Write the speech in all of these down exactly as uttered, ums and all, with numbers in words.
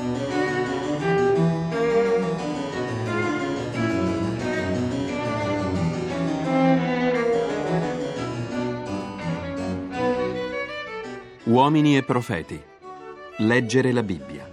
Uomini e profeti. Leggere la Bibbia.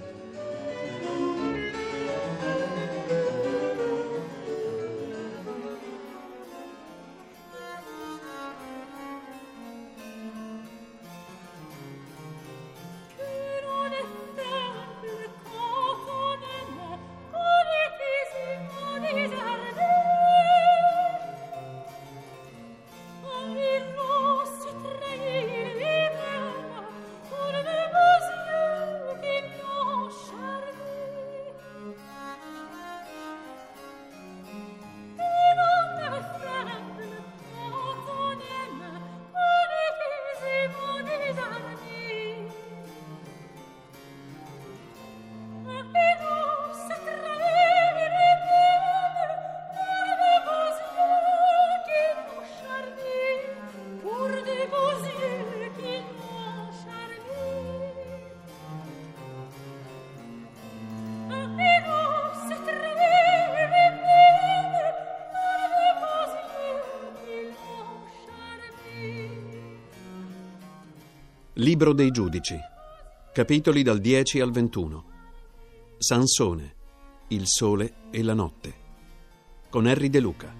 Libro dei Giudici, capitoli dal dieci al ventuno. Sansone, il sole e la notte, con Henry De Luca.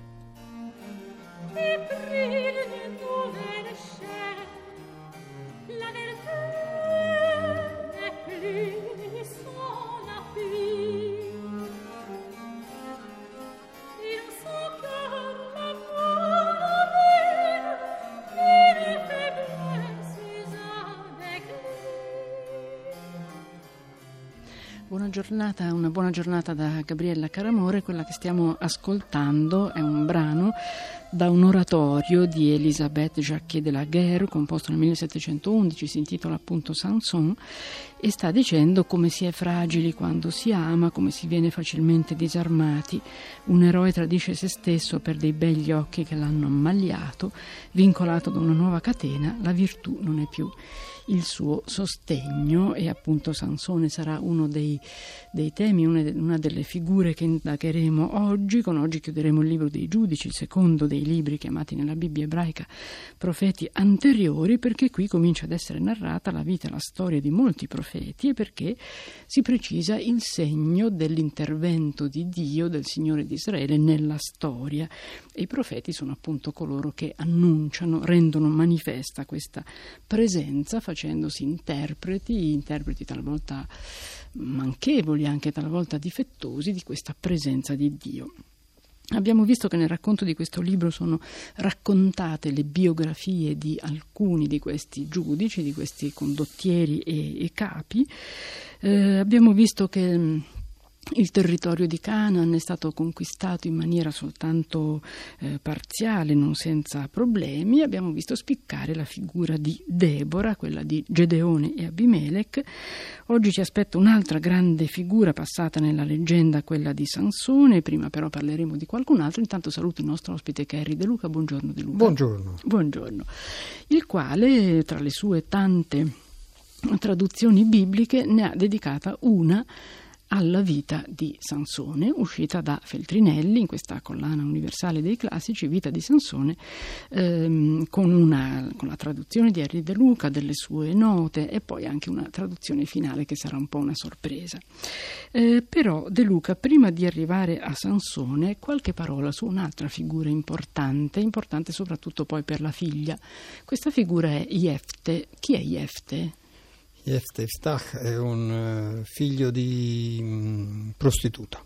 Buona giornata, una buona giornata da Gabriella Caramore. Quella che stiamo ascoltando è un brano da un oratorio di Elisabeth Jacquier de la Guerre, composto nel millesettecentoundici, si intitola appunto Sanson, e sta dicendo come si è fragili quando si ama, come si viene facilmente disarmati. Un eroe tradisce se stesso per dei begli occhi che l'hanno ammaliato, vincolato da una nuova catena, la virtù non è più il suo sostegno. E appunto Sansone sarà uno dei, dei temi, una, de, una delle figure che indagheremo oggi. Con oggi chiuderemo il libro dei Giudici, il secondo dei libri chiamati nella Bibbia ebraica profeti anteriori, perché qui comincia ad essere narrata la vita e la storia di molti profeti e perché si precisa il segno dell'intervento di Dio, del Signore di Israele nella storia. E i profeti sono appunto coloro che annunciano, rendono manifesta questa presenza, facendosi interpreti, interpreti talvolta manchevoli, anche talvolta difettosi, di questa presenza di Dio. Abbiamo visto che nel racconto di questo libro sono raccontate le biografie di alcuni di questi giudici, di questi condottieri e, e capi. Eh, abbiamo visto che il territorio di Canaan è stato conquistato in maniera soltanto eh, parziale, non senza problemi. Abbiamo visto spiccare la figura di Debora, quella di Gedeone e Abimelech. Oggi ci aspetta un'altra grande figura passata nella leggenda, quella di Sansone. Prima però parleremo di qualcun altro. Intanto saluto il nostro ospite che è Henry De Luca. Buongiorno De Luca. Buongiorno. Buongiorno. Il quale, tra le sue tante traduzioni bibliche, ne ha dedicata una alla vita di Sansone, uscita da Feltrinelli in questa collana universale dei classici, Vita di Sansone, ehm, con, una, con la traduzione di Henry De Luca, delle sue note e poi anche una traduzione finale che sarà un po' una sorpresa. Eh, però De Luca, prima di arrivare a Sansone, qualche parola su un'altra figura importante, importante soprattutto poi per la figlia. Questa figura è Jefte. Chi è Jefte? Jefte Iftach è un uh, figlio di um, prostituta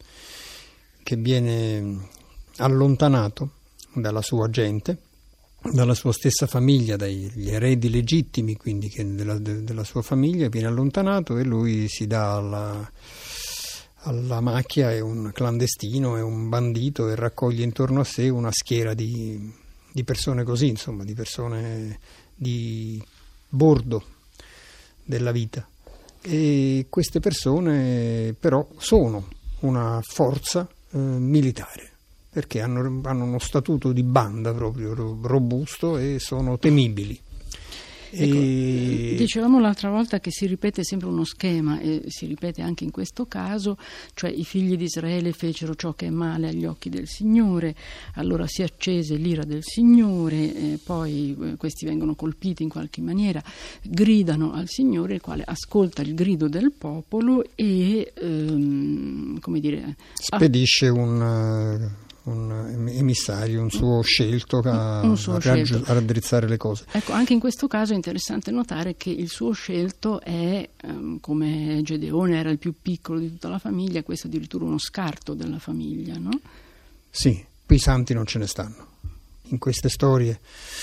che viene allontanato dalla sua gente, dalla sua stessa famiglia, dagli eredi legittimi, quindi che della, de, della sua famiglia, viene allontanato e lui si dà alla, alla macchia, è un clandestino, è un bandito e raccoglie intorno a sé una schiera di, di persone così, insomma, di persone di bordo della vita. E queste persone però sono una forza eh, militare, perché hanno, hanno uno statuto di banda proprio robusto e sono temibili. E... Ecco, dicevamo l'altra volta che si ripete sempre uno schema, e si ripete anche in questo caso, cioè i figli di Israele fecero ciò che è male agli occhi del Signore, allora si accese l'ira del Signore, eh, poi eh, questi vengono colpiti in qualche maniera, gridano al Signore, il quale ascolta il grido del popolo e ehm, come dire, spedisce ah, un... un emissario, un suo scelto a, un suo a, scelto. a raddrizzare le cose. Ecco, anche in questo caso è interessante notare che il suo scelto è, um, come Gedeone era il più piccolo di tutta la famiglia, questo è addirittura uno scarto della famiglia, no? Sì, qui i santi non ce ne stanno. In queste storie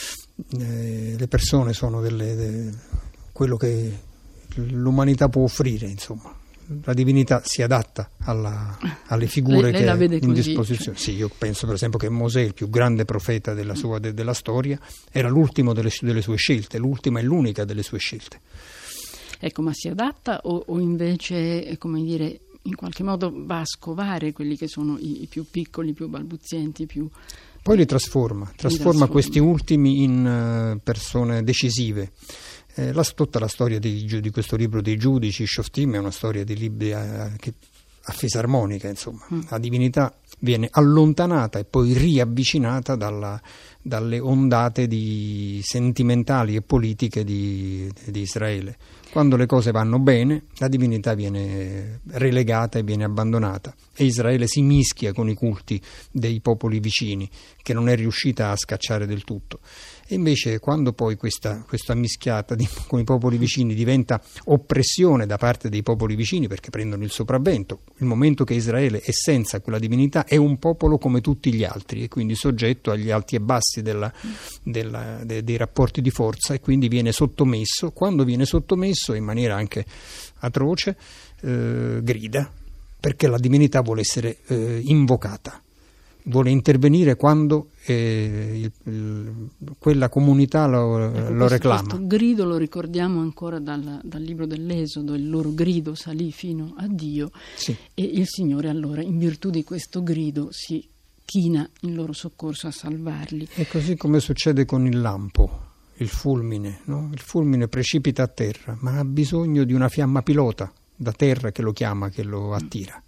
eh, le persone sono delle, de, quello che l'umanità può offrire, insomma. La divinità si adatta alla, alle figure lei, lei che è in così, disposizione. cioè. Sì, io penso per esempio che Mosè, il più grande profeta della, sua, de, della storia, era l'ultimo delle, delle sue scelte, l'ultima e l'unica delle sue scelte. Ecco, ma si adatta o, o invece, come dire, in qualche modo va a scovare quelli che sono i, i più piccoli, i più balbuzienti, i più... Poi li trasforma, trasforma, trasforma questi ultimi in uh, persone decisive. Eh, la, tutta la storia di, di questo libro dei giudici, Shoftim, è una storia di libri a, che, a fisarmonica, insomma. Mm. La divinità viene allontanata e poi riavvicinata dalla, dalle ondate di sentimentali e politiche di, di Israele. Quando le cose vanno bene, la divinità viene relegata e viene abbandonata e Israele si mischia con i culti dei popoli vicini, che non è riuscita a scacciare del tutto. E invece quando poi questa, questa mischiata di, con i popoli vicini diventa oppressione da parte dei popoli vicini, perché prendono il sopravvento, il momento che Israele è senza quella divinità è un popolo come tutti gli altri e quindi soggetto agli alti e bassi della, della, de, dei rapporti di forza, e quindi viene sottomesso. Quando viene sottomesso in maniera anche atroce eh, grida, perché la divinità vuole essere eh, invocata, vuole intervenire quando eh, il, il, quella comunità lo, ecco, lo questo, reclama. Questo grido lo ricordiamo ancora dal, dal libro dell'Esodo, il loro grido salì fino a Dio, sì. E il Signore allora, in virtù di questo grido, si china in loro soccorso a salvarli. È così come succede con il lampo, il fulmine, no? Il fulmine precipita a terra, ma ha bisogno di una fiamma pilota da terra che lo chiama, che lo attira.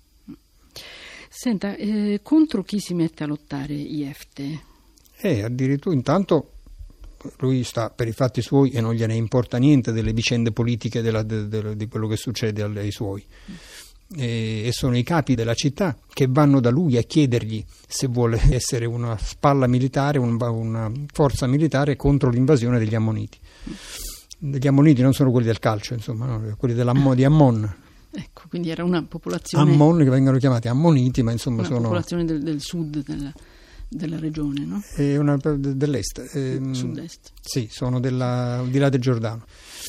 Senta, eh, contro chi si mette a lottare Jefte? Eh, addirittura intanto lui sta per i fatti suoi e non gliene importa niente delle vicende politiche della, de, de, di quello che succede ai suoi. E, e sono i capi della città che vanno da lui a chiedergli se vuole essere una spalla militare, un, una forza militare contro l'invasione degli Ammoniti. Gli Ammoniti non sono quelli del calcio, insomma, no, quelli dell'Ammo, di Ammon. Ecco, quindi era una popolazione... Ammon, che vengono chiamati Ammoniti, ma insomma una sono... Una popolazione del, del sud della, della regione, no? È una, dell'est. Eh, Sud-est. Sì, sono della, di là del Giordano.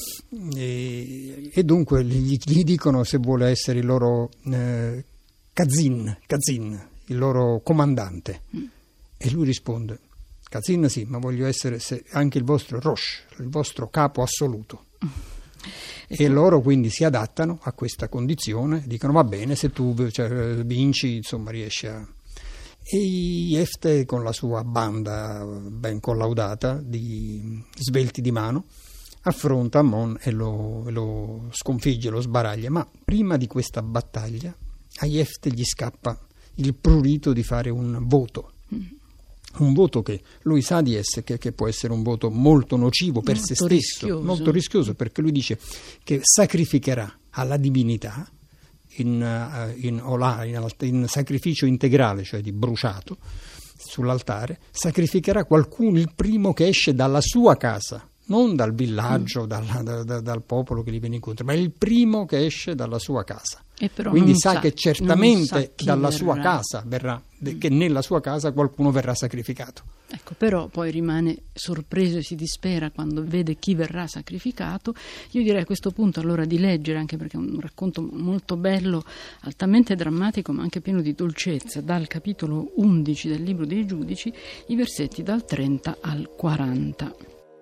E, e dunque gli, gli dicono se vuole essere il loro eh, Kazin, Kazin, il loro comandante. Mm. E lui risponde, Kazin sì, ma voglio essere se, anche il vostro Rosh, il vostro capo assoluto. Mm. E loro quindi si adattano a questa condizione, dicono va bene, se tu cioè, vinci, insomma riesci a... E Jefte con la sua banda ben collaudata di svelti di mano affronta Ammon e lo, lo sconfigge, lo sbaraglia, ma prima di questa battaglia a Jefte gli scappa il prurito di fare un voto. Un voto che lui sa di essere, che, che può essere un voto molto nocivo per molto se stesso, rischioso. molto rischioso, perché lui dice che sacrificherà alla divinità in, in, olà, in, in sacrificio integrale, cioè di bruciato sull'altare, sacrificherà qualcuno, il primo che esce dalla sua casa, non dal villaggio, mm. dal, da, da, dal popolo che gli viene incontro, ma il primo che esce dalla sua casa. E però Quindi sa, sa che certamente sa dalla verrà. sua casa verrà, che nella sua casa qualcuno verrà sacrificato. Ecco, però poi rimane sorpreso e si dispera quando vede chi verrà sacrificato. Io direi a questo punto allora di leggere, anche perché è un racconto molto bello, altamente drammatico ma anche pieno di dolcezza, dal capitolo undici del libro dei giudici, i versetti dal trenta al quaranta.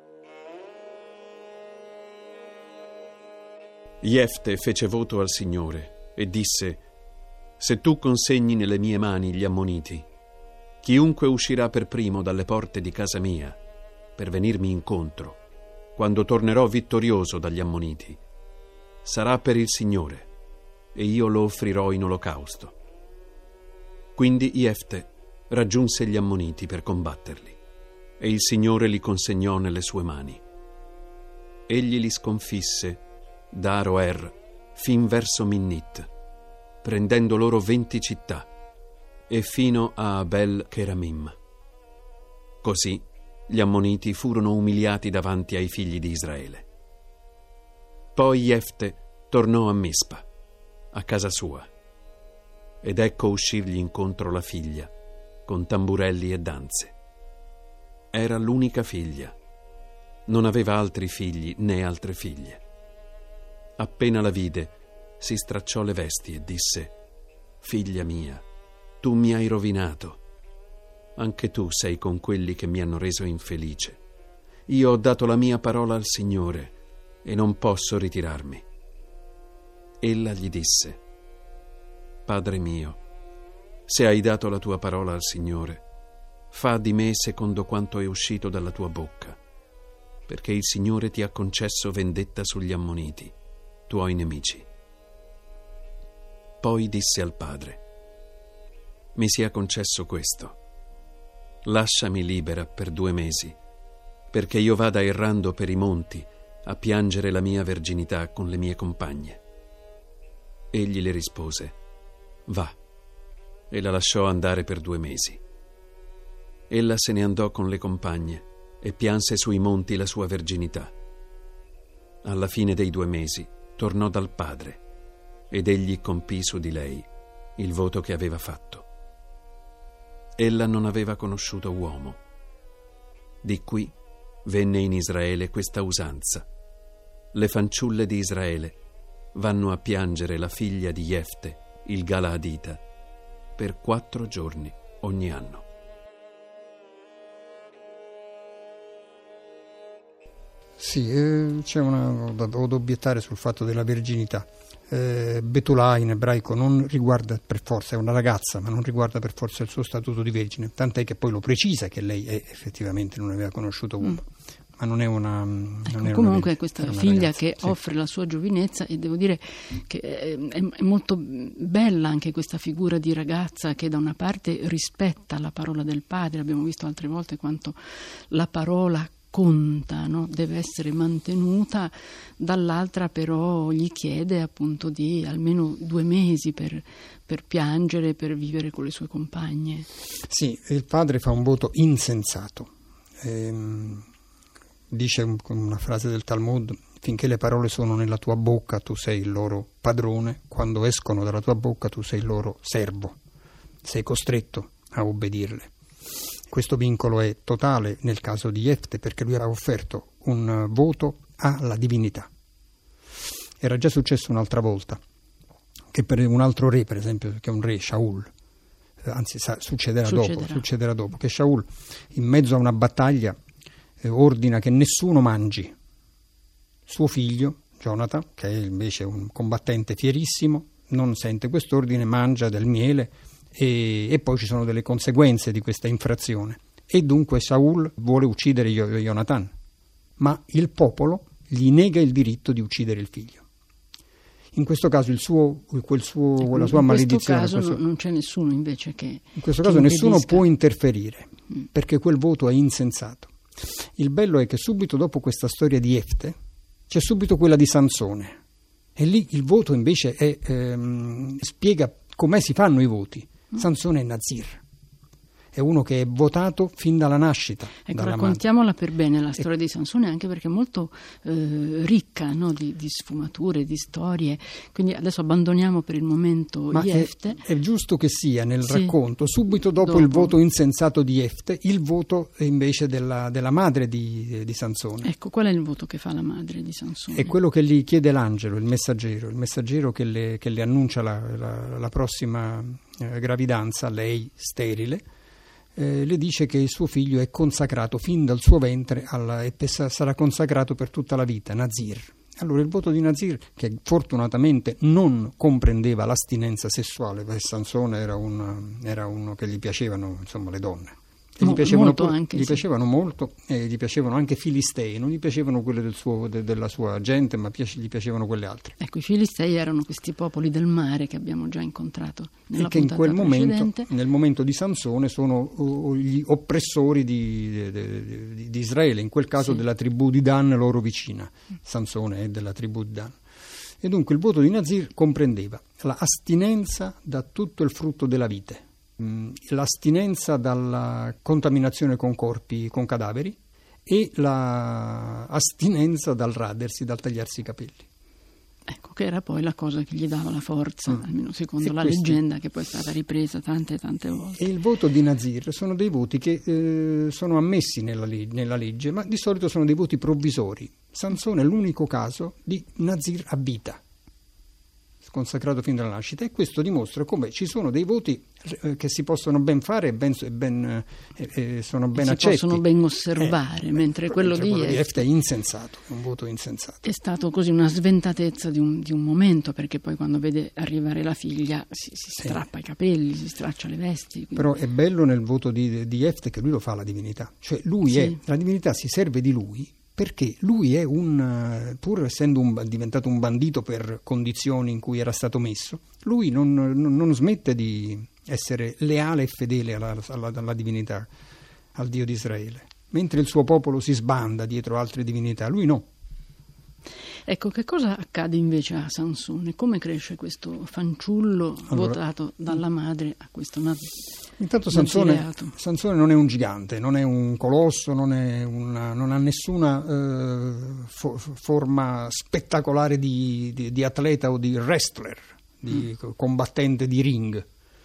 Jefte fece voto al Signore e disse: se tu consegni nelle mie mani gli Ammoniti, chiunque uscirà per primo dalle porte di casa mia per venirmi incontro, quando tornerò vittorioso dagli Ammoniti, sarà per il Signore, e io lo offrirò in olocausto. Quindi Jefte raggiunse gli Ammoniti per combatterli, e il Signore li consegnò nelle sue mani. Egli li sconfisse da Aroer fin verso Minnit, prendendo loro venti città, e fino a Abel Keramim. Così gli Ammoniti furono umiliati davanti ai figli di Israele. Poi Jefte tornò a Mispa, a casa sua, ed ecco uscirgli incontro la figlia, con tamburelli e danze. Era l'unica figlia, non aveva altri figli né altre figlie. Appena la vide, si stracciò le vesti e disse: «Figlia mia, tu mi hai rovinato. Anche tu sei con quelli che mi hanno reso infelice. Io ho dato la mia parola al Signore e non posso ritirarmi». Ella gli disse: «Padre mio, se hai dato la tua parola al Signore, fa di me secondo quanto è uscito dalla tua bocca, perché il Signore ti ha concesso vendetta sugli Ammoniti, tuoi nemici». Poi disse al padre: «Mi sia concesso questo. Lasciami libera per due mesi, perché io vada errando per i monti a piangere la mia verginità con le mie compagne». Egli le rispose: «Va», e la lasciò andare per due mesi. Ella se ne andò con le compagne e pianse sui monti la sua verginità. Alla fine dei due mesi tornò dal padre, ed egli compì su di lei il voto che aveva fatto. Ella non aveva conosciuto uomo. Di qui venne in Israele questa usanza: le fanciulle di Israele vanno a piangere la figlia di Jefte, il Galaadita, per quattro giorni ogni anno. Sì, eh, c'è una, ho da, ho da obiettare sul fatto della verginità. Eh, Betulà in ebraico non riguarda per forza, è una ragazza, ma non riguarda per forza il suo statuto di vergine, tant'è che poi lo precisa che lei è, effettivamente non aveva conosciuto uomo. Mm. Ma non è una, non ecco, è comunque una, questa una figlia ragazza, che sì. offre la sua giovinezza, e devo dire che è, è molto bella anche questa figura di ragazza che da una parte rispetta la parola del padre. Abbiamo visto altre volte quanto la parola conta, no? Deve essere mantenuta. Dall'altra però gli chiede appunto di almeno due mesi per, per piangere, per vivere con le sue compagne. Sì, il padre fa un voto insensato. Ehm, dice un, una frase del Talmud: finché le parole sono nella tua bocca tu sei il loro padrone, quando escono dalla tua bocca tu sei il loro servo, sei costretto a obbedirle. Questo vincolo è totale nel caso di Jefte, perché lui aveva offerto un voto alla divinità. Era già successo un'altra volta che per un altro re, per esempio, che è un re, Shaul, eh, anzi sa, succederà, succederà. dopo succederà dopo che Shaul, in mezzo a una battaglia, eh, ordina che nessuno mangi. Suo figlio Jonathan, che è invece un combattente fierissimo, non sente quest'ordine, mangia del miele. E, e poi ci sono delle conseguenze di questa infrazione, e dunque Saul vuole uccidere Jonathan, ma il popolo gli nega il diritto di uccidere il figlio. In questo caso il suo, quel suo, quella sua maledizione, in questo caso questo, non c'è nessuno invece che in questo che caso nessuno impedisca. può interferire, perché quel voto è insensato. Il bello è che subito dopo questa storia di Jefte c'è subito quella di Sansone, e lì il voto invece è, ehm, spiega com'è si fanno i voti. Sansone è Nazir, è uno che è votato fin dalla nascita. Ecco, raccontiamola per bene la storia e... di Sansone, anche perché è molto eh, ricca, no? di, di sfumature, di storie. Quindi adesso abbandoniamo per il momento Ma Jefte. È, è giusto che sia nel sì. racconto, subito dopo, dopo il voto insensato di Jefte, il voto invece della, della madre di, di Sansone. Ecco, qual è il voto che fa la madre di Sansone? È quello che gli chiede l'angelo, il messaggero, il messaggero che le, che le annuncia la, la, la prossima eh, gravidanza, lei sterile. Eh, le dice che il suo figlio è consacrato fin dal suo ventre alla, e sarà consacrato per tutta la vita, Nazir. Allora il voto di Nazir, che fortunatamente non comprendeva l'astinenza sessuale, perché Sansone era, un, era uno che gli piacevano, insomma, le donne, E gli piacevano, molto pure, anche, gli sì. piacevano molto, e gli piacevano anche filistei, non gli piacevano quelle del suo, de, della sua gente, ma piace, gli piacevano quelle altre. Ecco, i filistei erano questi popoli del mare che abbiamo già incontrato nella e che in quel precedente. momento, nel momento di Sansone, sono uh, gli oppressori di, di, di, di Israele, in quel caso sì. della tribù di Dan, loro vicina. Sansone è della tribù di Dan. E dunque il voto di Nazir comprendeva l'astinenza da tutto il frutto della vite, l'astinenza dalla contaminazione con corpi, con cadaveri, e l'astinenza dal radersi, dal tagliarsi i capelli. Ecco, che era poi la cosa che gli dava la forza, mm. almeno secondo e la questi... leggenda, che poi è stata ripresa tante e tante volte. E il voto di Nazir sono dei voti che eh, sono ammessi nella, leg- nella legge, ma di solito sono dei voti provvisori. Sansone è l'unico caso di Nazir a vita, consacrato fin dalla nascita, e questo dimostra come ci sono dei voti eh, che si possono ben fare e ben, ben, eh, eh, sono ben si accetti. Si possono ben osservare, eh, mentre quello mentre di quello Jefte è insensato, è un voto insensato. È stato così una sventatezza di un, di un momento, perché poi quando vede arrivare la figlia si, si strappa eh. i capelli, si straccia le vesti. Quindi... Però è bello nel voto di, di Jefte che lui lo fa la divinità, cioè lui sì. è, la divinità si serve di lui, perché lui è un, pur essendo un, diventato un bandito per condizioni in cui era stato messo, lui non, non, non smette di essere leale e fedele alla, alla, alla divinità, al Dio di Israele. Mentre il suo popolo si sbanda dietro altre divinità, lui no. Ecco, che cosa accade invece a Sansone? Come cresce questo fanciullo allora, votato dalla madre a questo Nazir? Intanto Sansone, Sansone non è un gigante, non è un colosso, non, è una, non ha nessuna eh, fo- forma spettacolare di, di, di atleta o di wrestler, di mm. combattente di ring.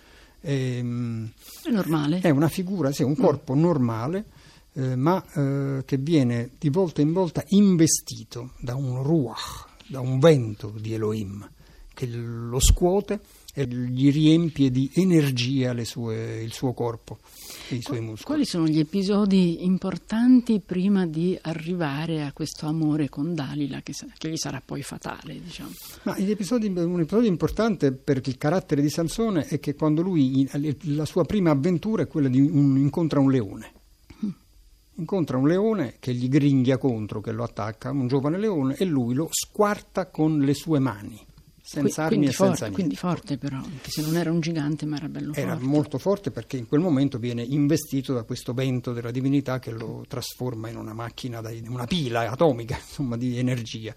È, è normale. È una figura, sì, un corpo mm. normale, eh, ma eh, che viene di volta in volta investito da un ruach, da un vento di Elohim, che lo scuote e gli riempie di energia le sue, il suo corpo e i suoi muscoli. Quali sono gli episodi importanti prima di arrivare a questo amore con Dalila che, che gli sarà poi fatale, diciamo? Ma gli episodi, un episodio importante per il carattere di Sansone è che quando lui, la sua prima avventura è quella di un, incontra un leone. Incontra un leone che gli gringhia contro, che lo attacca, un giovane leone, e lui lo squarta con le sue mani. Senza armi e senza forte, niente. Quindi forte però, che se non era un gigante ma era bello era forte. Era molto forte perché in quel momento viene investito da questo vento della divinità che lo trasforma in una macchina, una pila atomica, insomma, di energia.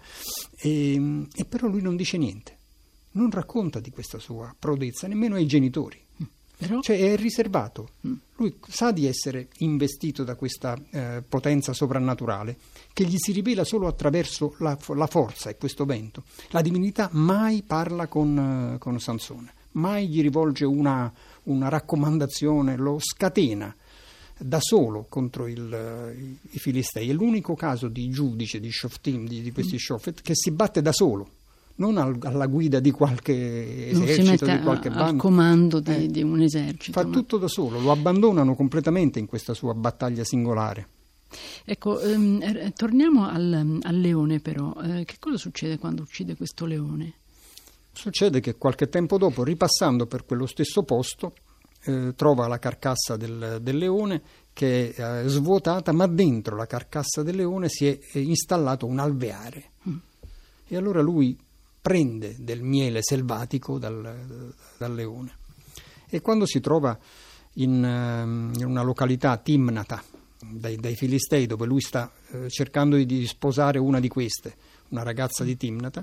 E, e però lui non dice niente, non racconta di questa sua prodezza nemmeno ai genitori. Però? Cioè è riservato. Mm. Lui sa di essere investito da questa eh, potenza soprannaturale che gli si rivela solo attraverso la, la forza e questo vento. La divinità mai parla con, uh, con Sansone, mai gli rivolge una, una raccomandazione, lo scatena da solo contro il, uh, i, i filistei. È l'unico caso di giudice, di shoftim, di, di questi mm. shofet, che si batte da solo. Non al, alla guida di qualche esercito, di qualche bando. Al comando di, eh, di un esercito. Fa ma... tutto da solo, lo abbandonano completamente in questa sua battaglia singolare. Ecco, ehm, torniamo al, al leone però. Eh, che cosa succede quando uccide questo leone? Succede che qualche tempo dopo, ripassando per quello stesso posto, eh, trova la carcassa del, del leone che è eh, svuotata, ma dentro la carcassa del leone si è, è installato un alveare. Mm. E allora lui prende del miele selvatico dal, dal leone, e quando si trova in, in una località Timnata dai, dai Filistei, dove lui sta eh, cercando di, di sposare una di queste, una ragazza di Timnata,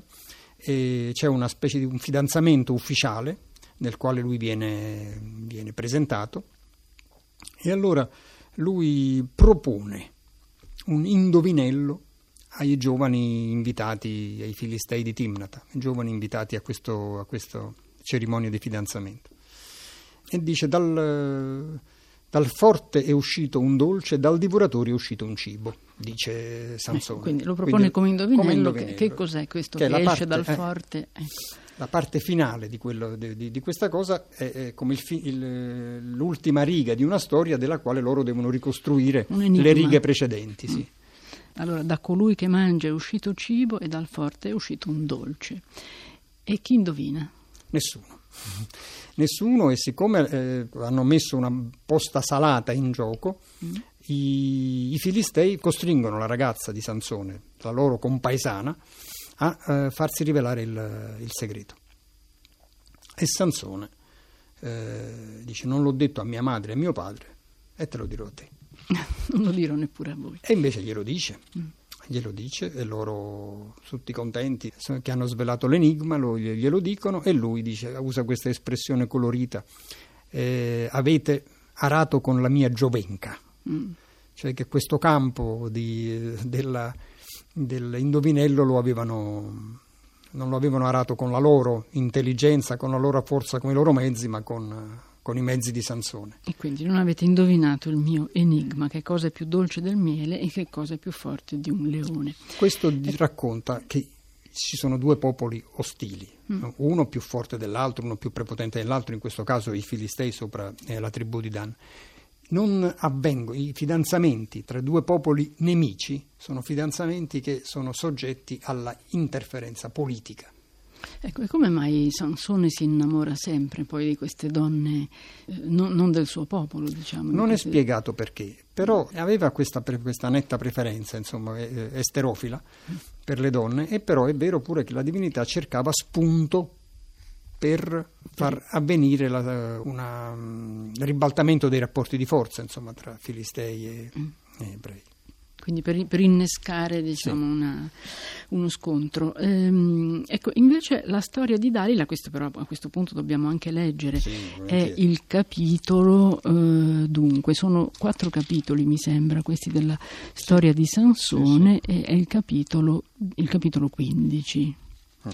e c'è una specie di un fidanzamento ufficiale nel quale lui viene, viene presentato, e allora lui propone un indovinello ai giovani invitati, ai filistei di Timnata, ai giovani invitati a, questo, a questa cerimonia di fidanzamento. E dice: dal, dal forte è uscito un dolce, dal divoratore è uscito un cibo, dice Sansone. Eh, quindi lo propone quindi, come, indovinello, come indovinello. Che, che cos'è questo che, che esce parte, dal eh, forte? Ecco. La parte finale di, quello, di, di, di questa cosa è, è come il fi, il, l'ultima riga di una storia della quale loro devono ricostruire le righe precedenti. Mm. Sì. Allora, da colui che mangia è uscito cibo e dal forte è uscito un dolce. E chi indovina? Nessuno. Nessuno, e siccome eh, hanno messo una posta salata in gioco, mm. i, i Filistei costringono la ragazza di Sansone, la loro compaesana, a eh, farsi rivelare il, il segreto. E Sansone eh, dice: non l'ho detto a mia madre e a mio padre, e te lo dirò a te. Non lo dirò neppure a voi. E invece glielo dice. Mm. Glielo dice, e loro tutti contenti che hanno svelato l'enigma, lo, glielo dicono, e lui dice, usa questa espressione colorita: eh, avete arato con la mia giovenca. Mm. Cioè che questo campo di, della, dell'indovinello lo avevano, non lo avevano arato con la loro intelligenza, con la loro forza, con i loro mezzi, ma con, con i mezzi di Sansone. E quindi non avete indovinato il mio enigma, che cosa è più dolce del miele e che cosa è più forte di un leone. Questo e... racconta che ci sono due popoli ostili, mm. uno più forte dell'altro, uno più prepotente dell'altro, in questo caso i Filistei sopra eh, la tribù di Dan. Non avvengono i fidanzamenti tra due popoli nemici, sono fidanzamenti che sono soggetti alla interferenza politica. Ecco, e come mai Sansone si innamora sempre poi di queste donne, eh, non, non del suo popolo, diciamo? Non è spiegato perché, però aveva questa, questa netta preferenza, insomma, eh, esterofila per le donne, e però è vero pure che la divinità cercava spunto per far avvenire la, una, un ribaltamento dei rapporti di forza, insomma, tra Filistei e, mm. e ebrei. Quindi per, per innescare, diciamo, sì. una, uno scontro. Ehm, ecco, invece la storia di Dalila, questo però a questo punto dobbiamo anche leggere, sì, è il capitolo, eh, dunque, sono quattro capitoli, mi sembra, questi della storia sì. di Sansone, sì, sì. e è il capitolo, il capitolo quindici. Ah.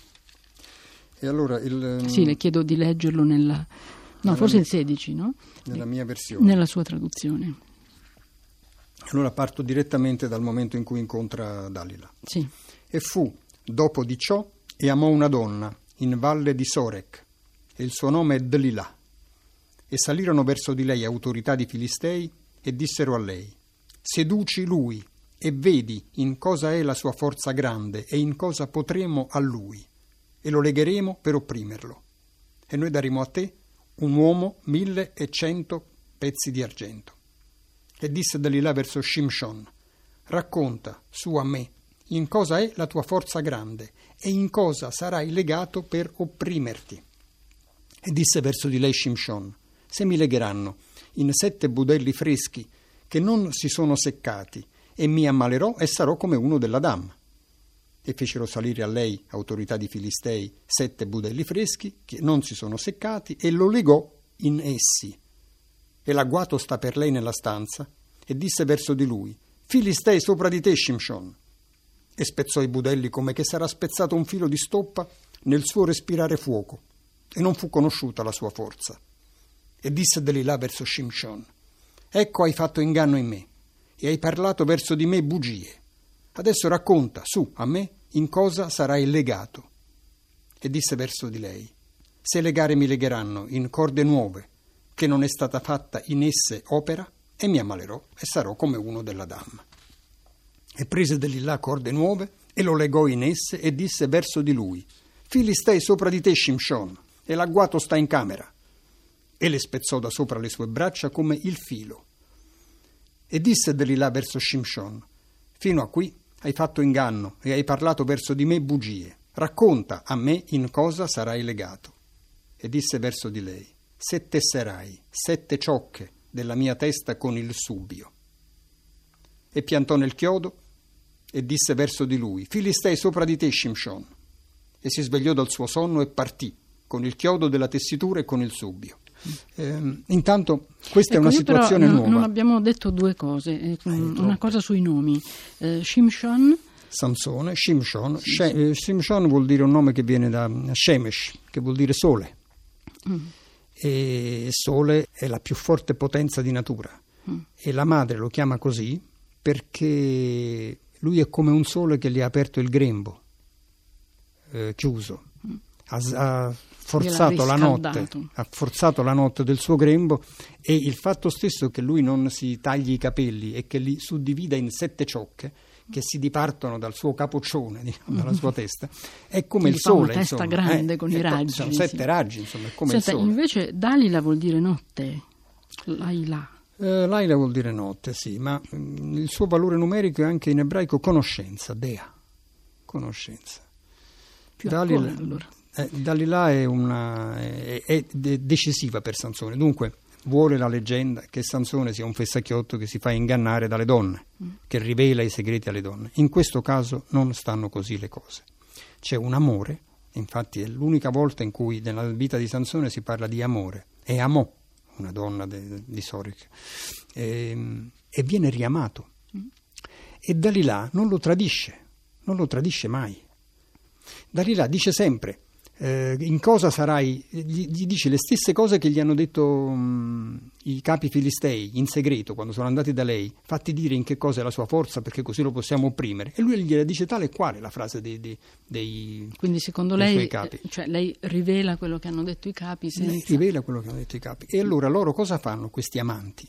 E allora il... Sì, le chiedo di leggerlo nella... No, forse mia, il sedici, no? Nella mia versione. Nella sua traduzione. Allora parto direttamente dal momento in cui incontra Dalila. Sì. E fu dopo di ciò e amò una donna in valle di Sorek, e il suo nome è Dalila. E salirono verso di lei autorità di Filistei e dissero a lei: seduci lui e vedi in cosa è la sua forza grande e in cosa potremo a lui, e lo legheremo per opprimerlo. E noi daremo a te un uomo mille e cento pezzi di argento. E disse Dalila verso Shimshon: racconta su a me in cosa è la tua forza grande e in cosa sarai legato per opprimerti. E disse verso di lei Shimshon: se mi legheranno in sette budelli freschi che non si sono seccati, e mi ammalerò e sarò come uno della Dam. E fecero salire a lei, autorità di Filistei, sette budelli freschi che non si sono seccati, e lo legò in essi. E l'agguato sta per lei nella stanza, e disse verso di lui: Filistei sopra di te, Shimshon. E spezzò i budelli come che sarà spezzato un filo di stoppa nel suo respirare fuoco, e non fu conosciuta la sua forza. E disse Dalila verso Shimshon: ecco, hai fatto inganno in me, e hai parlato verso di me bugie. Adesso racconta, su, a me, in cosa sarai legato. E disse verso di lei: se legare mi legheranno in corde nuove, che non è stata fatta in esse opera, e mi ammalerò e sarò come uno della Dam. E prese Dalila corde nuove e lo legò in esse e disse verso di lui: Filistei sopra di te, Shimshon, e l'agguato sta in camera. E le spezzò da sopra le sue braccia come il filo. E disse Dalila verso Shimshon: fino a qui hai fatto inganno e hai parlato verso di me bugie. Racconta a me in cosa sarai legato. E disse verso di lei: se tesserai sette ciocche della mia testa con il subbio. E piantò nel chiodo e disse verso di lui: Filistei sopra di te, Shimshon. E si svegliò dal suo sonno e partì con il chiodo della tessitura e con il subbio. Eh, intanto questa ecco, è una situazione però nuova. Non abbiamo detto due cose, eh, una cosa sui nomi. Eh, Shimshon, Sansone, Shimshon. Sì, She- sì. Shimshon vuol dire un nome che viene da Shemesh, che vuol dire sole. Mm. E sole è la più forte potenza di natura. Mm. E la madre lo chiama così perché lui è come un sole che gli ha aperto il grembo, eh, chiuso. Mm. Ha, ha forzato la notte, ha forzato la notte del suo grembo, e il fatto stesso che lui non si tagli i capelli e che li suddivida in sette ciocche, che si dipartono dal suo capoccione, diciamo, dalla sua testa, è come Quindi il sole, fa una testa insomma, grande eh, con i raggi. Sono sette sì. raggi, insomma, è come Senta, il sole. invece Dalila vuol dire notte, Laila. Eh, Laila vuol dire notte, sì, ma mh, il suo valore numerico è anche in ebraico conoscenza, dea, conoscenza. Più Dalila, ancora, allora. eh, Dalila è, una, è, è decisiva per Sansone, dunque vuole la leggenda che Sansone sia un fessacchiotto che si fa ingannare dalle donne, mm. che rivela i segreti alle donne. In questo caso non stanno così le cose. C'è un amore, infatti è l'unica volta in cui nella vita di Sansone si parla di amore, e amò una donna de, di Soric, e, e viene riamato. Mm. E Dalila non lo tradisce, non lo tradisce mai. Dalila dice sempre, eh, in cosa sarai, gli, gli dice le stesse cose che gli hanno detto um, i capi filistei in segreto quando sono andati da lei, fatti dire in che cosa è la sua forza perché così lo possiamo opprimere, e lui gliela dice tale e quale la frase dei, dei, dei quindi secondo dei lei suoi capi. Cioè lei rivela quello che hanno detto i capi senza... lei rivela quello che hanno detto i capi, e allora loro cosa fanno, questi amanti?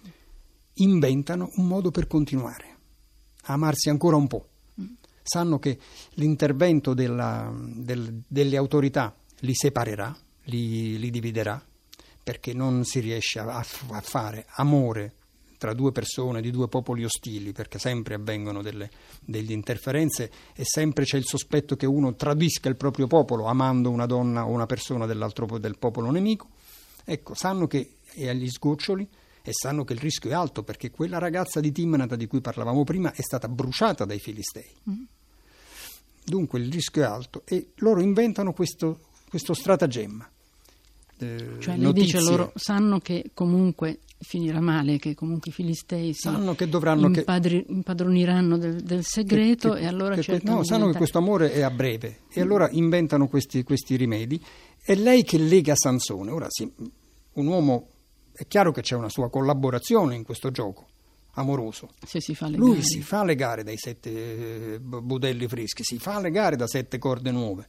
Inventano un modo per continuare a amarsi ancora un po'. Sanno che l'intervento della, del, delle autorità li separerà, li, li dividerà, perché non si riesce a, a fare amore tra due persone di due popoli ostili, perché sempre avvengono delle, delle interferenze e sempre c'è il sospetto che uno tradisca il proprio popolo amando una donna o una persona dell'altro del popolo nemico. Ecco, sanno che è agli sgoccioli e sanno che il rischio è alto, perché quella ragazza di Timnata di cui parlavamo prima è stata bruciata dai filistei. Mm. Dunque il rischio è alto e loro inventano questo, questo stratagemma. Eh, cioè lei notizie. dice loro sanno che comunque finirà male, che comunque i filistei si sanno che dovranno impadri, che, impadroniranno del, del segreto che, e allora che, cercano no, di sanno diventare... che questo amore è a breve e allora inventano questi, questi rimedi. È lei che lega Sansone. Ora sì, un uomo, è chiaro che c'è una sua collaborazione in questo gioco amoroso. Se si fa legare. Lui si fa legare dai sette eh, budelli freschi, si fa legare da sette corde nuove.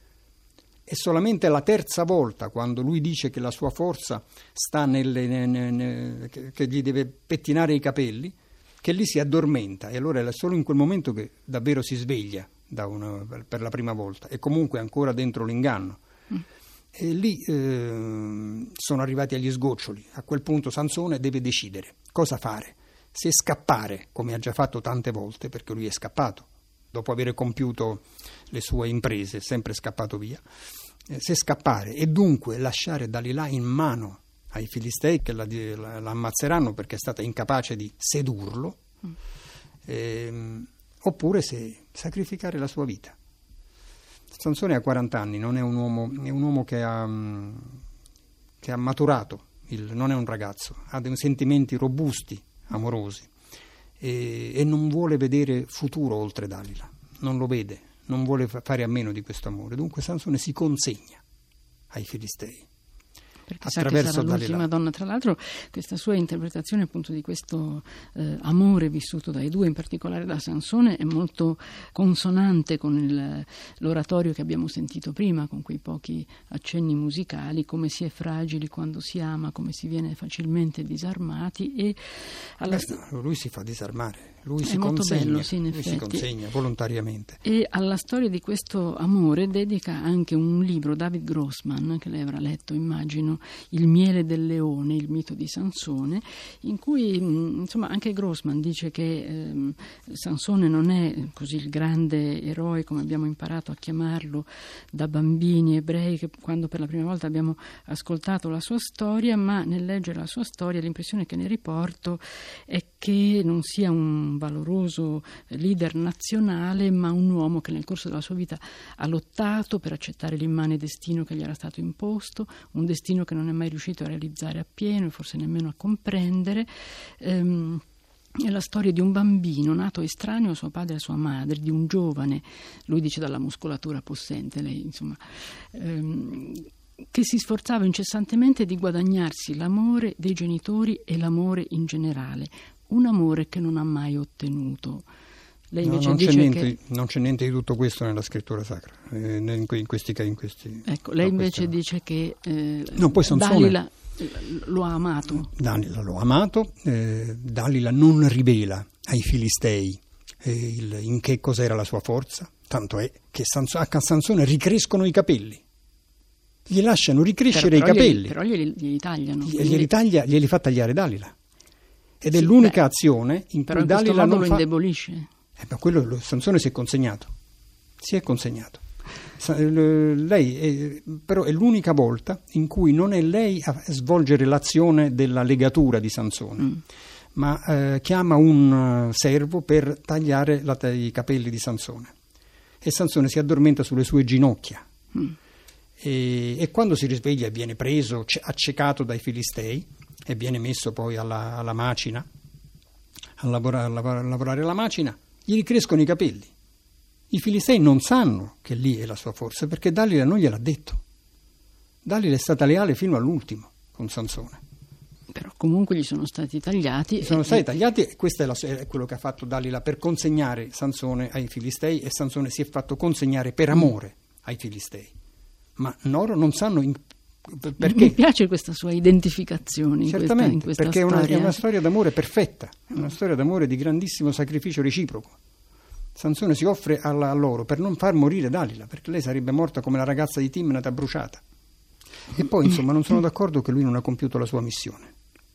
È solamente la terza volta, quando lui dice che la sua forza sta nelle, ne, ne, ne, che, che gli deve pettinare i capelli, che lì si addormenta, e allora è solo in quel momento che davvero si sveglia da una, per la prima volta, e comunque ancora dentro l'inganno. Mm. E lì eh, sono arrivati agli sgoccioli. A quel punto Sansone deve decidere cosa fare. Se scappare, come ha già fatto tante volte, perché lui è scappato, dopo aver compiuto le sue imprese, è sempre scappato via, eh, se scappare e dunque lasciare Dalila in mano ai filistei che la, la, la ammazzeranno perché è stata incapace di sedurlo, mm. eh, oppure se sacrificare la sua vita. Sansone ha quaranta anni, non è un uomo, è un uomo che ha, che ha maturato, il, non è un ragazzo, ha dei sentimenti robusti, amorosi, e, e non vuole vedere futuro oltre Dalila, non lo vede, non vuole fare a meno di questo amore. Dunque Sansone si consegna ai filistei. Perché sa che sarà l'ultima donna. Tra l'altro questa sua interpretazione appunto di questo eh, amore vissuto dai due, in particolare da Sansone, è molto consonante con il, l'oratorio che abbiamo sentito prima, con quei pochi accenni musicali, come si è fragili quando si ama, come si viene facilmente disarmati. E alla... Beh, lui si fa disarmare, lui è si molto consegna, bello, sì, in lui effetti. si consegna volontariamente. E alla storia di questo amore dedica anche un libro, David Grossman, che lei avrà letto, immagino, Il miele del leone, il mito di Sansone, in cui insomma anche Grossman dice che ehm, Sansone non è così il grande eroe come abbiamo imparato a chiamarlo da bambini ebrei, che quando per la prima volta abbiamo ascoltato la sua storia, ma nel leggere la sua storia l'impressione che ne riporto è che non sia un valoroso leader nazionale, ma un uomo che nel corso della sua vita ha lottato per accettare l'immane destino che gli era stato imposto, un destino che non è mai riuscito a realizzare appieno e forse nemmeno a comprendere. Ehm, è la storia di un bambino nato estraneo a suo padre e a sua madre, di un giovane, lui dice dalla muscolatura possente, lei insomma, ehm, che si sforzava incessantemente di guadagnarsi l'amore dei genitori e l'amore in generale, un amore che non ha mai ottenuto. Lei invece no, non, dice c'è niente, che... non c'è niente di tutto questo nella scrittura sacra, eh, in, in questi in questi ecco, lei invece questa... dice che eh, no, poi Dalila lo ha amato. Dalila lo ha amato, eh, Dalila non rivela ai filistei eh, il, in che cos'era la sua forza, tanto è che Sanso, a Sansone ricrescono i capelli, gli lasciano ricrescere però, però i capelli, glieli, però glieli, glieli tagliano. Gli, glieli, taglia, glieli fa tagliare Dalila, ed è sì, l'unica beh, azione in però cui in Dalila modo non lo fa... indebolisce. Eh, ma quello, lo, Sansone si è consegnato, si è consegnato. Lei è, però è l'unica volta in cui non è lei a svolgere l'azione della legatura di Sansone, mm. ma eh, chiama un servo per tagliare la, i capelli di Sansone, e Sansone si addormenta sulle sue ginocchia, mm. e, e quando si risveglia viene preso, accecato dai Filistei e viene messo poi alla, alla macina a lavorare, a lavorare alla macina. Gli ricrescono i capelli. I Filistei non sanno che lì è la sua forza, perché Dalila non gliel'ha detto. Dalila è stata leale fino all'ultimo con Sansone. Però comunque gli sono stati tagliati. Sono e... stati tagliati, e questo è, la, è quello che ha fatto Dalila per consegnare Sansone ai Filistei, e Sansone si è fatto consegnare per amore ai Filistei. Ma loro non sanno in, perché. Mi piace questa sua identificazione in Certamente, questa, in questa perché storia. È una, è una storia d'amore perfetta, è una storia d'amore di grandissimo sacrificio reciproco. Sansone si offre alla, a loro per non far morire Dalila, perché lei sarebbe morta come la ragazza di Timnata bruciata. E poi, insomma, non sono d'accordo che lui non ha compiuto la sua missione.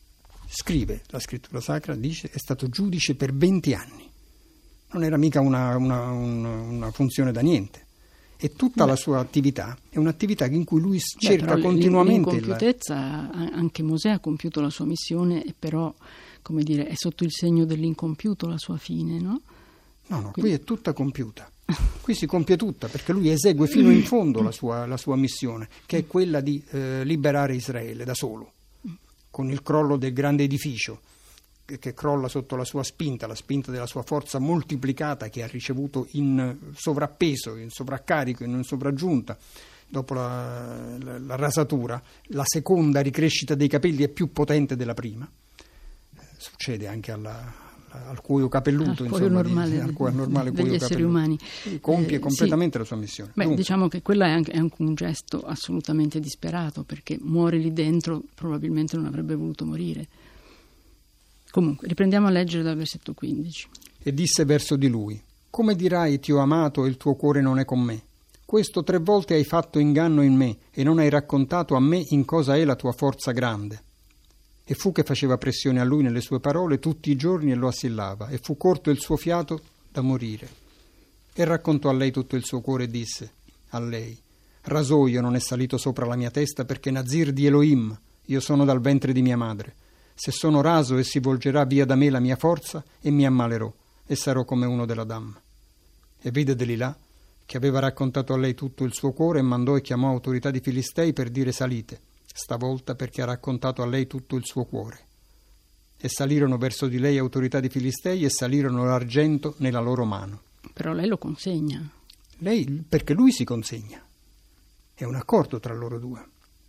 Scrive la scrittura sacra, dice, è stato giudice per venti anni. Non era mica una, una, una, una funzione da niente. E tutta Beh. la sua attività è un'attività in cui lui Beh, cerca continuamente... L'incompiutezza, la... anche Mosè ha compiuto la sua missione, e però, come dire, è sotto il segno dell'incompiuto la sua fine, no? No, no, qui è tutta compiuta, qui si compie tutta, perché lui esegue fino in fondo la sua, la sua missione, che è quella di eh, liberare Israele da solo, con il crollo del grande edificio, che, che crolla sotto la sua spinta, la spinta della sua forza moltiplicata, che ha ricevuto in sovrappeso, in sovraccarico, in sovraggiunta, dopo la, la, la rasatura. La seconda ricrescita dei capelli è più potente della prima, eh, succede anche alla... al cuoio capelluto, al insomma, normale, di, al cuoio normale degli cuoio esseri capelluto. umani. Compie eh, completamente sì. la sua missione. Beh, Dunque. diciamo che quello è anche, è anche un gesto assolutamente disperato, perché muore lì dentro, probabilmente non avrebbe voluto morire. Comunque, riprendiamo a leggere dal versetto quindici. E disse verso di lui: come dirai ti ho amato e il tuo cuore non è con me? Questo tre volte hai fatto inganno in me, e non hai raccontato a me in cosa è la tua forza grande. E fu che faceva pressione a lui nelle sue parole tutti i giorni e lo assillava, e fu corto il suo fiato da morire. E raccontò a lei tutto il suo cuore e disse a lei: rasoio non è salito sopra la mia testa, perché Nazir di Elohim io sono dal ventre di mia madre. Se sono raso e si volgerà via da me la mia forza, e mi ammalerò, e sarò come uno della Dam. E vide Delilà che aveva raccontato a lei tutto il suo cuore, e mandò e chiamò autorità di Filistei per dire: salite, stavolta, perché ha raccontato a lei tutto il suo cuore. E salirono verso di lei autorità di Filistei, e salirono l'argento nella loro mano. Però lei lo consegna. Lei, perché lui si consegna. È un accordo tra loro due.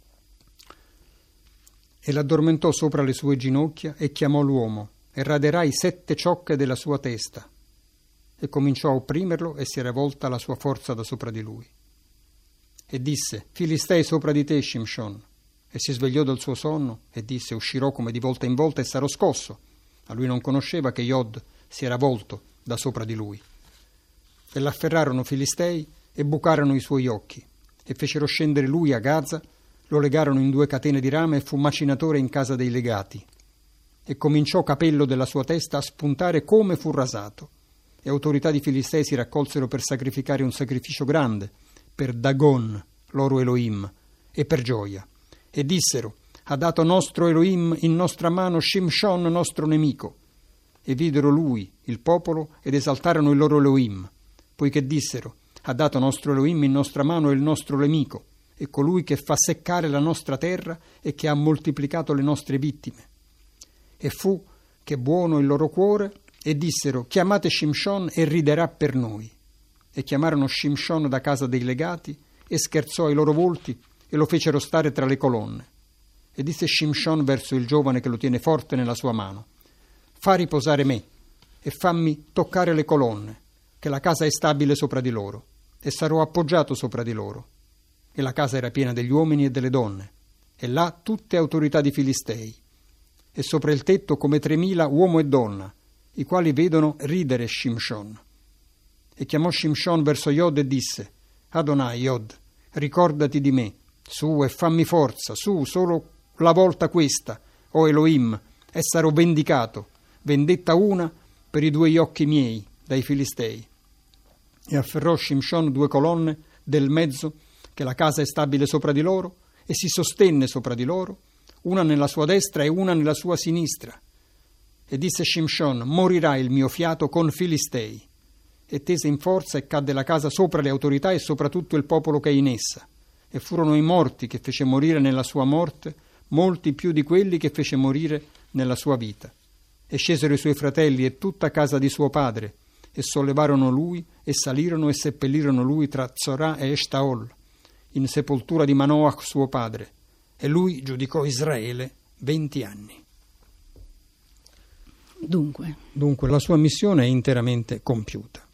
E l'addormentò sopra le sue ginocchia, e chiamò l'uomo, e raderai sette ciocche della sua testa. E cominciò a opprimerlo, e si era volta la sua forza da sopra di lui. E disse: Filistei sopra di te, Shimshon. E si svegliò dal suo sonno e disse: uscirò come di volta in volta e sarò scosso. Ma lui non conosceva che Iod si era volto da sopra di lui. E l'afferrarono Filistei e bucarono i suoi occhi, e fecero scendere lui a Gaza, lo legarono in due catene di rame, e fu macinatore in casa dei legati. E cominciò capello della sua testa a spuntare come fu rasato. E autorità di Filistei si raccolsero per sacrificare un sacrificio grande, per Dagon, loro Elohim, e per gioia. E dissero: ha dato nostro Elohim in nostra mano Shimshon, nostro nemico. E videro lui, il popolo, ed esaltarono il loro Elohim, poiché dissero: ha dato nostro Elohim in nostra mano il nostro nemico, e colui che fa seccare la nostra terra e che ha moltiplicato le nostre vittime. E fu che buono il loro cuore, e dissero: chiamate Shimshon e riderà per noi. E chiamarono Shimshon da casa dei legati, e scherzò ai loro volti, e lo fecero stare tra le colonne. E disse Shimshon verso il giovane che lo tiene forte nella sua mano: fa riposare me, e fammi toccare le colonne, che la casa è stabile sopra di loro, e sarò appoggiato sopra di loro. E la casa era piena degli uomini e delle donne, e là tutte autorità di Filistei, e sopra il tetto come tremila uomo e donna, i quali vedono ridere Shimshon. E chiamò Shimshon verso Yod e disse: Adonai, Yod, ricordati di me, su e fammi forza, su, solo la volta questa, o Elohim, e sarò vendicato, vendetta una per i due occhi miei dai Filistei. E afferrò Shimshon due colonne del mezzo, che la casa è stabile sopra di loro, e si sostenne sopra di loro, una nella sua destra e una nella sua sinistra. E disse Shimshon: morirà il mio fiato con Filistei. E tese in forza e cadde la casa sopra le autorità e sopra tutto il popolo che è in essa. E furono i morti che fece morire nella sua morte, molti più di quelli che fece morire nella sua vita. E scesero i suoi fratelli e tutta casa di suo padre, e sollevarono lui, e salirono e seppellirono lui tra Zorah e Eshtaol, in sepoltura di Manoach suo padre, e lui giudicò Israele venti anni. Dunque. Dunque la sua missione è interamente compiuta.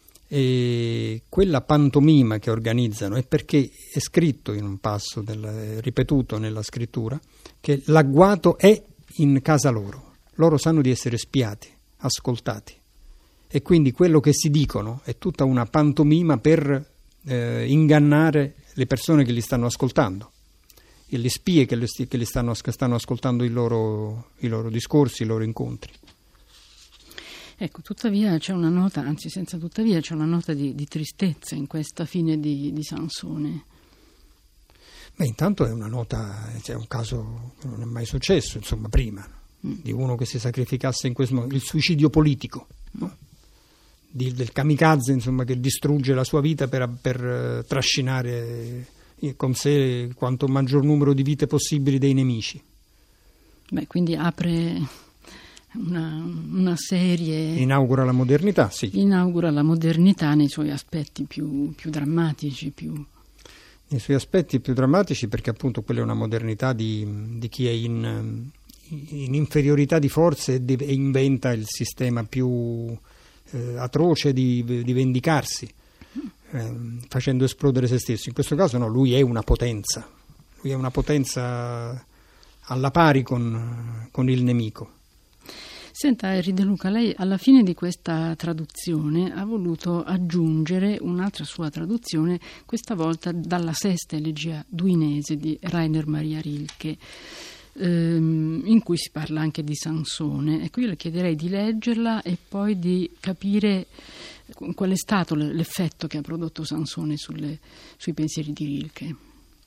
E quella pantomima che organizzano è perché è scritto in un passo, del, ripetuto nella scrittura, che l'agguato è in casa loro. Loro sanno di essere spiati, ascoltati. E quindi quello che si dicono è tutta una pantomima per eh, ingannare le persone che li stanno ascoltando, e le spie che, le, che li stanno, che stanno ascoltando i loro, i loro discorsi, i loro incontri. Ecco, tuttavia c'è una nota, anzi senza tuttavia c'è una nota di, di tristezza in questa fine di, di Sansone. Beh, intanto è una nota, c'è un caso che non è mai successo, insomma, prima, mm. di uno che si sacrificasse in questo modo, il suicidio politico, no? Di, del kamikaze, insomma, che distrugge la sua vita per, per uh, trascinare con sé quanto maggior numero di vite possibili dei nemici. Beh, quindi apre una, una serie... Inaugura la modernità, sì. Inaugura la modernità nei suoi aspetti più, più drammatici, più... Nei suoi aspetti più drammatici, perché appunto quella è una modernità di, di chi è in, in inferiorità di forze e, di, e inventa il sistema più... Eh, atroce di, di vendicarsi, eh, facendo esplodere se stesso. In questo caso no, lui è una potenza, lui è una potenza alla pari con, con il nemico. Senta, Henri De Luca, lei alla fine di questa traduzione ha voluto aggiungere un'altra sua traduzione, questa volta dalla sesta elegia duinese di Rainer Maria Rilke, in cui si parla anche di Sansone. Ecco, io le chiederei di leggerla e poi di capire qual è stato l'effetto che ha prodotto Sansone sulle, sui pensieri di Rilke.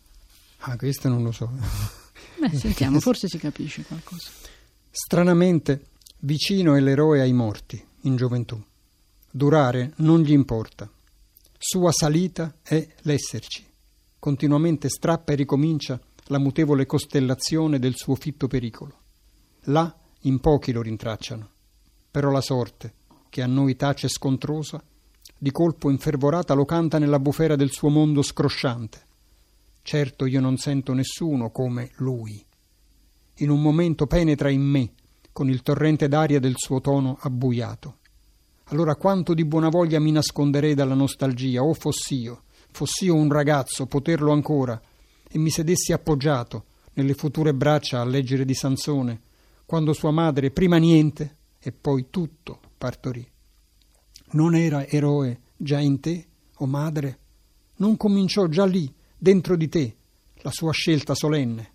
Ah, questo non lo so. Beh, sentiamo, forse si capisce qualcosa. Stranamente vicino è l'eroe ai morti in gioventù. Durare non gli importa. Sua salita è l'esserci. Continuamente strappa e ricomincia la mutevole costellazione del suo fitto pericolo. Là in pochi lo rintracciano, però la sorte, che a noi tace scontrosa, di colpo infervorata lo canta nella bufera del suo mondo scrosciante. Certo io non sento nessuno come lui. In un momento penetra in me con il torrente d'aria del suo tono abbuiato. Allora quanto di buona voglia mi nasconderei dalla nostalgia, o foss'io, foss'io un ragazzo, poterlo ancora, e mi sedessi appoggiato nelle future braccia a leggere di Sansone, quando sua madre prima niente e poi tutto partorì. Non era eroe già in te, o madre? Non cominciò già lì, dentro di te, la sua scelta solenne?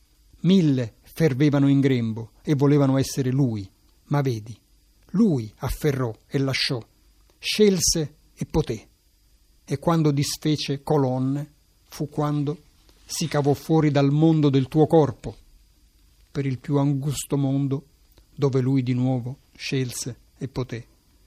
Mille fervevano in grembo e volevano essere lui, ma vedi, lui afferrò e lasciò, scelse e poté. E quando disfece colonne, fu quando si cavò fuori dal mondo del tuo corpo, per il più angusto mondo dove lui di nuovo scelse e poté.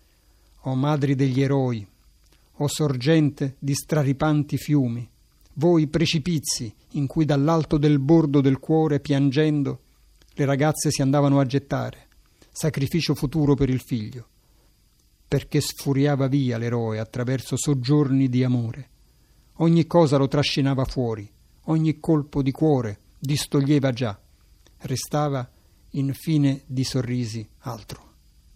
O madri degli eroi, o sorgente di straripanti fiumi, voi precipizi in cui dall'alto del bordo del cuore, piangendo, le ragazze si andavano a gettare, sacrificio futuro per il figlio, perché sfuriava via l'eroe attraverso soggiorni di amore. Ogni cosa lo trascinava fuori, ogni colpo di cuore distoglieva già, restava infine di sorrisi altro.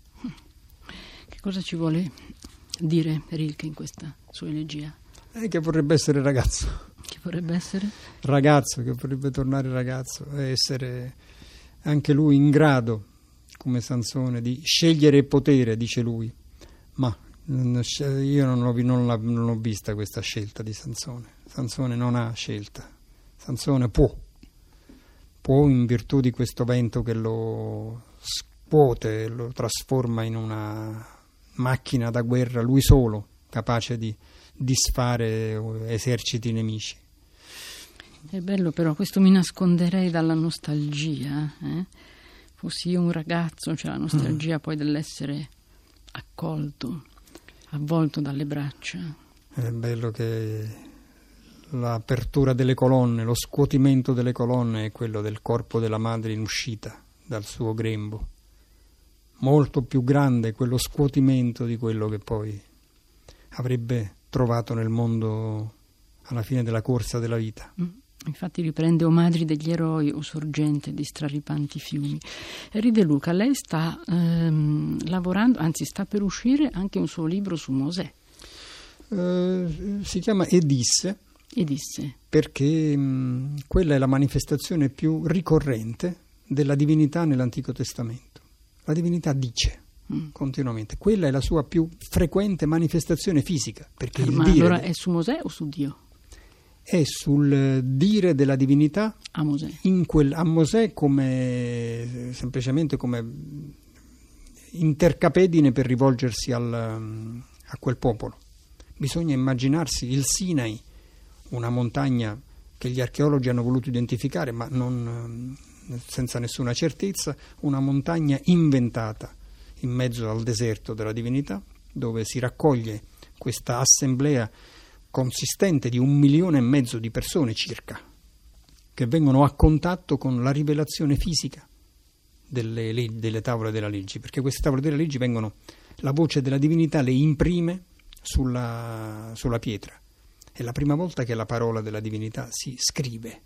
Che cosa ci vuole dire Rilke in questa sua elegia? Eh, che vorrebbe essere ragazzo. Che vorrebbe essere? Ragazzo, che vorrebbe tornare ragazzo e essere anche lui in grado, come Sansone, di scegliere il potere, dice lui, ma io non l'ho, non, la, non l'ho vista questa scelta di Sansone. Sansone non ha scelta, Sansone può, può in virtù di questo vento che lo scuote, lo trasforma in una macchina da guerra, lui solo, capace di disfare eserciti nemici. È bello, però questo mi nasconderei dalla nostalgia, eh? Fossi io un ragazzo, c'è la nostalgia mm. poi dell'essere accolto, avvolto dalle braccia. È bello che l'apertura delle colonne, lo scuotimento delle colonne è quello del corpo della madre in uscita dal suo grembo, molto più grande quello scuotimento di quello che poi avrebbe trovato nel mondo alla fine della corsa della vita. Mm. Infatti riprende O madri degli eroi o sorgente di straripanti fiumi. Henri De Luca, lei sta ehm, lavorando, anzi sta per uscire anche un suo libro su Mosè. Uh, si chiama Edisse, Edisse. perché mh, quella è la manifestazione più ricorrente della divinità nell'Antico Testamento. La divinità dice mm. continuamente, quella è la sua più frequente manifestazione fisica. Perché il Ma dire allora è su Mosè o su Dio? È sul dire della divinità a Mosè, in quel, a Mosè come semplicemente come intercapedine per rivolgersi al, a quel popolo. Bisogna immaginarsi il Sinai, una montagna che gli archeologi hanno voluto identificare ma non, senza nessuna certezza, una montagna inventata in mezzo al deserto della divinità, dove si raccoglie questa assemblea consistente di un milione e mezzo di persone circa, che vengono a contatto con la rivelazione fisica delle, leggi, delle tavole della legge, perché queste tavole delle leggi vengono, la voce della divinità le imprime sulla, sulla pietra. È la prima volta che la parola della divinità si scrive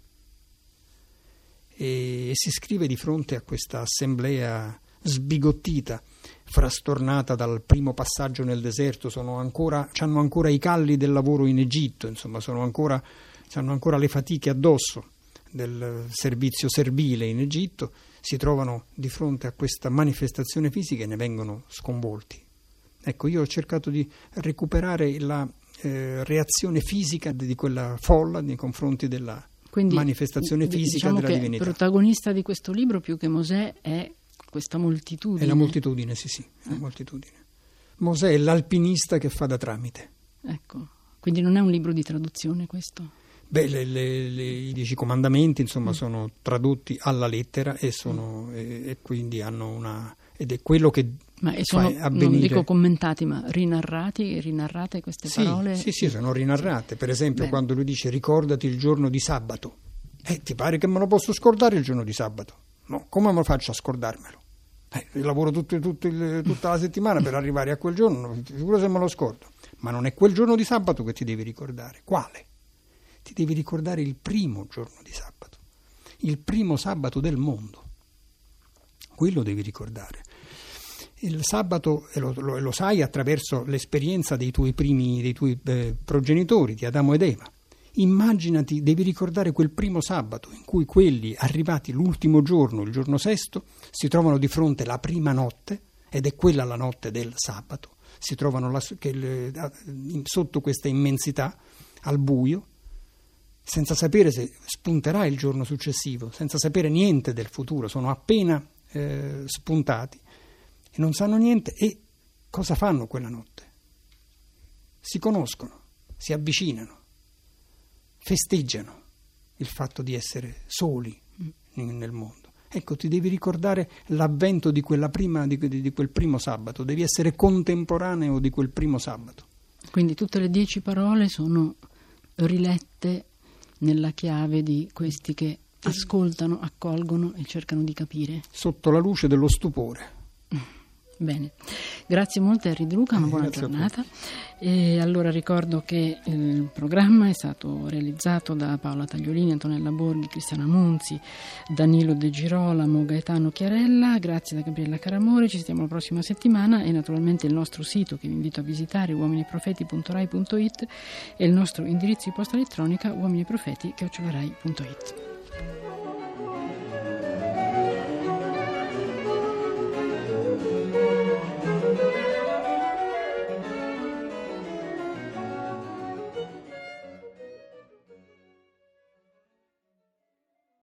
e, e si scrive di fronte a questa assemblea sbigottita, frastornata dal primo passaggio nel deserto, sono ancora, hanno ancora i calli del lavoro in Egitto, insomma, sono ancora, hanno ancora le fatiche addosso del servizio servile in Egitto, si trovano di fronte a questa manifestazione fisica e ne vengono sconvolti. Ecco, io ho cercato di recuperare la eh, reazione fisica di quella folla nei confronti della Quindi, manifestazione fisica diciamo della che divinità. Il protagonista di questo libro, più che Mosè, è questa moltitudine. È la moltitudine, sì, sì, la moltitudine. Mosè è l'alpinista che fa da tramite. Ecco, quindi non è un libro di traduzione questo? Beh, le, le, le, i dieci comandamenti, insomma, mm. sono tradotti alla lettera e sono mm. e, e quindi hanno una ed è quello che ma sono, fa avvenire. Non dico commentati, ma rinarrati, rinarrate queste sì, parole? Sì, sì, sono rinarrate. Per esempio, Bene. quando lui dice ricordati il giorno di sabato. Eh, ti pare che me lo posso scordare il giorno di sabato? No, come me lo faccio a scordarmelo? Eh, lavoro tutto, tutto il, tutta la settimana per arrivare a quel giorno, sicuro se me lo scordo. Ma non è quel giorno di sabato che ti devi ricordare. Quale? Ti devi ricordare il primo giorno di sabato, il primo sabato del mondo. Quello devi ricordare. Il sabato, e lo, lo, lo sai attraverso l'esperienza dei tuoi primi, dei tuoi eh, progenitori, di Adamo ed Eva. Immaginati, devi ricordare quel primo sabato in cui quelli, arrivati l'ultimo giorno, il giorno sesto, si trovano di fronte alla prima notte, ed è quella la notte del sabato, si trovano la, che, sotto questa immensità, al buio, senza sapere se spunterà il giorno successivo, senza sapere niente del futuro, sono appena eh, spuntati e non sanno niente. E cosa fanno quella notte? Si conoscono, si avvicinano, festeggiano il fatto di essere soli nel mondo. Ecco, ti devi ricordare l'avvento di quella prima, di, di quel primo sabato, devi essere contemporaneo di quel primo sabato. Quindi tutte le dieci parole sono rilette nella chiave di questi che ascoltano, accolgono e cercano di capire. Sotto la luce dello stupore. Bene, grazie molte a Henri De Luca, una buona grazie giornata. E allora ricordo che il programma è stato realizzato da Paola Tagliolini, Antonella Borghi, Cristiana Munzi, Danilo De Girolamo, Gaetano Chiarella. Grazie da Gabriella Caramore, ci sentiamo la prossima settimana e naturalmente il nostro sito che vi invito a visitare uominiprofeti punto rai punto it e il nostro indirizzo di posta elettronica uominiprofeti chiocciola rai punto it.